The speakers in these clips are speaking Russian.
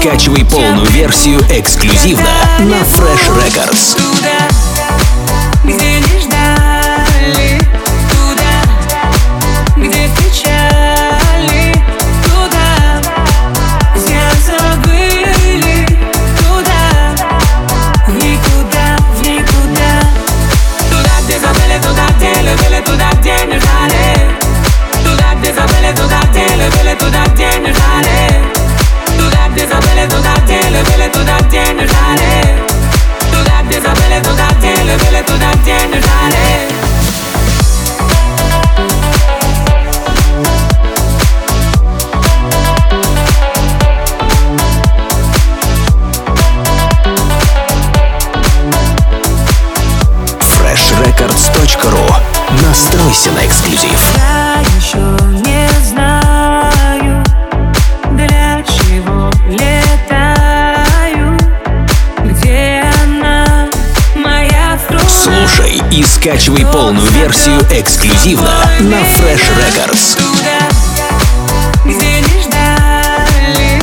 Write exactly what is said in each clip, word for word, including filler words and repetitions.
скачивай полную версию эксклюзивно на Fresh Records. Где не ждали, туда, где кричали, туда, где забыли, туда, в никуда, в никуда. Туда, где забыли, туда, где любили, туда, где не ждали. Туда, где забыли, туда, где любили, туда, где не ждали. Туда, где забыли, туда, где любили, туда, где не ждали. Туда, где забыли, туда, где любили, туда, где не ждали. фреш рекордс точка ру. Настройся на эксклюзив. Я еще не знаю, для чего летаю, где она, моя струна. Слушай и скачивай полную версию эксклюзивно на Fresh Records. Туда, где не ждали,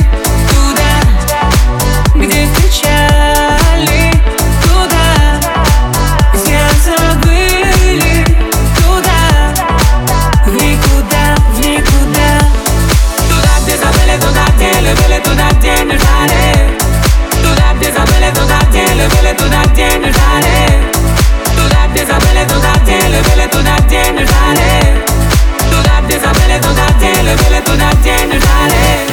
туда, где кричали, туда, где забыли, туда, в никуда, в никуда. Туда, где забыли, туда, где любили, туда, где не ждали. Туда, где забыли, туда, где любили, туда, где не ждали. Туда, где забыли, туда, где любили, туда, где не ждали. Туда, где забыли, туда, где любили, туда, где не ждали.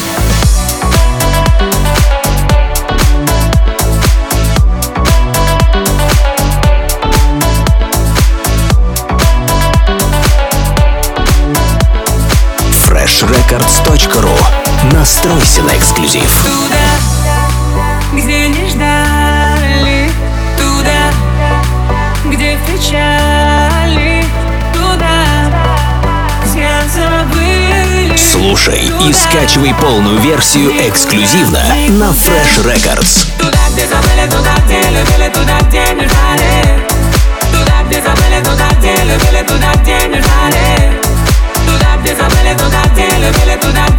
фреш рекордс точка ру. Настройся на эксклюзив. Туда, где не ждали, туда, где кричали, туда, где забыли. Слушай и скачивай полную версию эксклюзивно на Fresh Records. Туда, где забыли, туда, где любили, туда, где не ждали. Туда, где забыли, туда, где любили, туда, где не ждали. Туда, где забыли, туда, где любили, туда,